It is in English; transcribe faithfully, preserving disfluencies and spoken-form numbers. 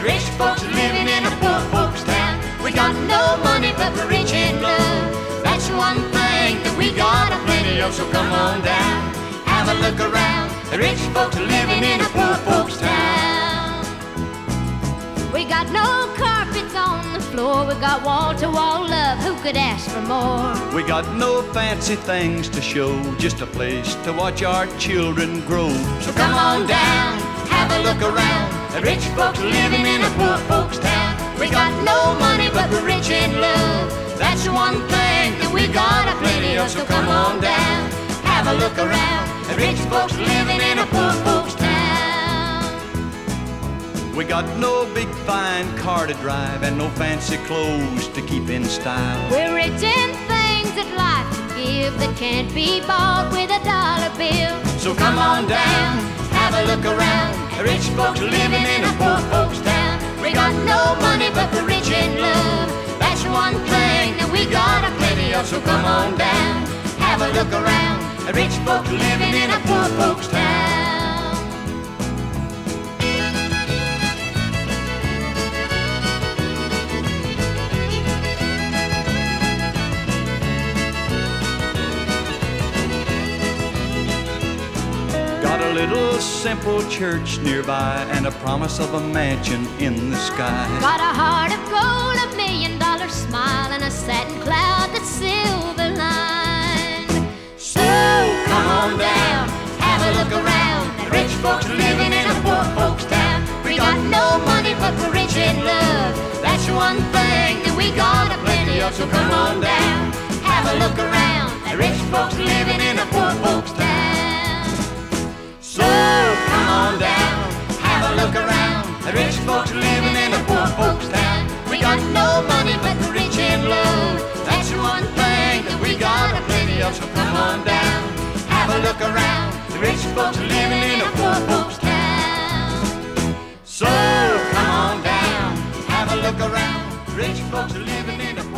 rich folks living in a poor folks town. We got no money, but we're rich in love. That's one thing that we got a plenty of, so come on down, have a look around. The rich folks living in a poor folks town. We got no carpets on the floor, we got wall-to-wall love, who could ask for more? We got no fancy things to show, just a place to watch our children grow. So come on down, have a look around. The rich folks living in a poor folks town. We got no money, but we're rich in love. That's one thing that we got a plenty of, so come on down, have a look around. The rich folks living in a poor folks town. We got no big fine car to drive and no fancy clothes to keep in style. We're rich in things that life can give that can't be bought with a dollar bill. So come on down, have a look around. The rich folks living in a poor folks town. We got no money, but we're rich in love. That's one thing that we got a plenty of, so come on down, have a look around. The rich folks living in a poor folks town. Got a little simple church nearby and a promise of a mansion in the sky. Got a heart of gold, a million dollar smile, and a satin cloud that's silver lined. So come on down, have a look around. The rich folks living in a poor folks town. We got no money, but we're rich in love. That's one thing that we got a plenty of, so come on down, have a look around. The rich folks living in a poor folks town. So come on down, have a look around. The rich folks living in a poor folks town. We got no money, but we're rich in love. That's one thing that we got a plenty of, so come on down, have a look around. The rich folks living in a poor folks town. So come on down, have a look around. The rich folks living in a